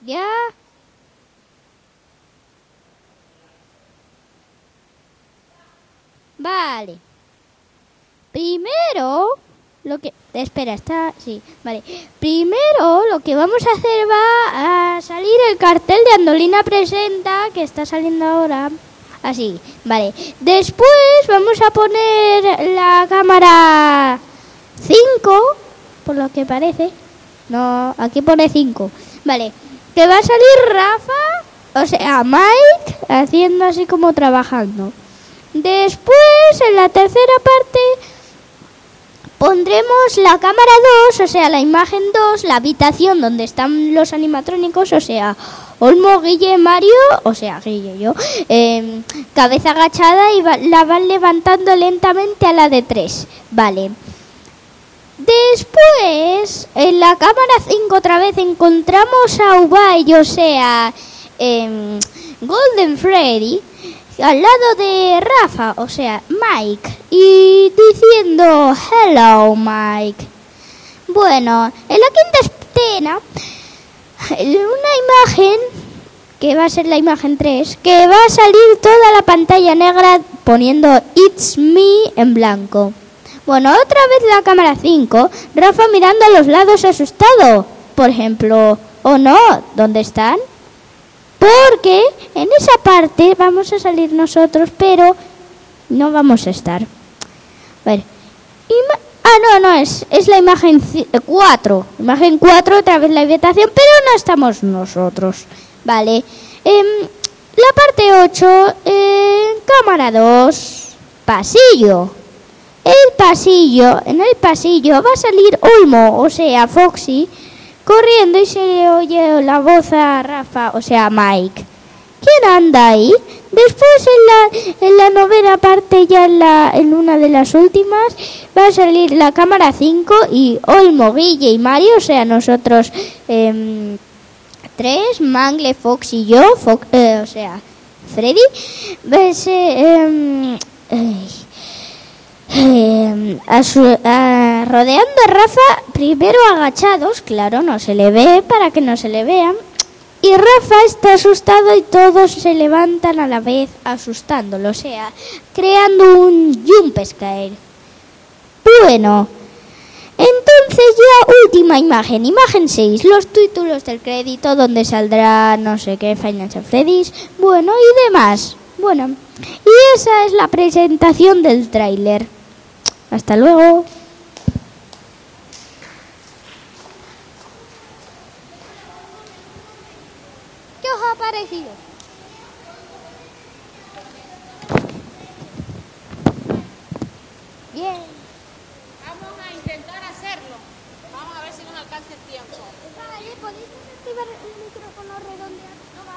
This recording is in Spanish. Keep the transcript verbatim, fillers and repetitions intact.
¿Ya? Vale. Primero, lo que... Espera, está... Sí, vale. Primero, lo que vamos a hacer va a salir el cartel de Andolina Presenta, que está saliendo ahora. Así, vale. Después vamos a poner la cámara cinco, por lo que parece. No, aquí pone cinco. Vale. Que va a salir Rafa, o sea, Mike, haciendo así como trabajando. Después, en la tercera parte, pondremos la cámara dos, o sea, la imagen dos, la habitación donde están los animatrónicos, o sea, Olmo, Guille, Mario, o sea, Guille y yo, eh, cabeza agachada y va, la van levantando lentamente a la de tres. Vale. Después, en la cámara cinco otra vez encontramos a Ubay, o sea, eh, Golden Freddy, al lado de Rafa, o sea, Mike, y diciendo hello, Mike. Bueno, en la quinta escena, una imagen, que va a ser la imagen tres, que va a salir toda la pantalla negra poniendo It's me en blanco. Bueno, otra vez la cámara cinco, Rafa mirando a los lados asustado, por ejemplo, ¿o no? ¿Dónde están? Porque en esa parte vamos a salir nosotros, pero no vamos a estar. A ver. Ima- ah, no, no, es, es la imagen cuatro. Imagen cuatro, otra vez la habitación, pero no estamos nosotros. Vale. Eh, la parte ocho, eh, cámara dos, pasillo. El pasillo, en el pasillo va a salir Olmo, o sea, Foxy, corriendo y se le oye la voz a Rafa, o sea, Mike. ¿Quién anda ahí? Después en la, en la novena parte, ya en, la, en una de las últimas, va a salir la cámara cinco y Olmo, Guille y Mario, o sea, nosotros eh, tres, Mangle, Fox y yo, Fox, eh, o sea, Freddy, va a ser... Eh, eh, Eh, a su, a, rodeando a Rafa, primero agachados, claro, no se le ve para que no se le vean, y Rafa está asustado y todos se levantan a la vez asustándolo, o sea, creando un jump scare. Bueno, entonces ya última imagen, imagen seis, los títulos del crédito donde saldrá no sé qué, Financial Freddy's, bueno, y demás. Bueno, y esa es la presentación del tráiler. Hasta luego. ¿Qué os ha parecido? Bien. Vamos a intentar hacerlo. Vamos a ver si nos alcanza el tiempo. Vale, ¿podéis activar el micrófono redondeado?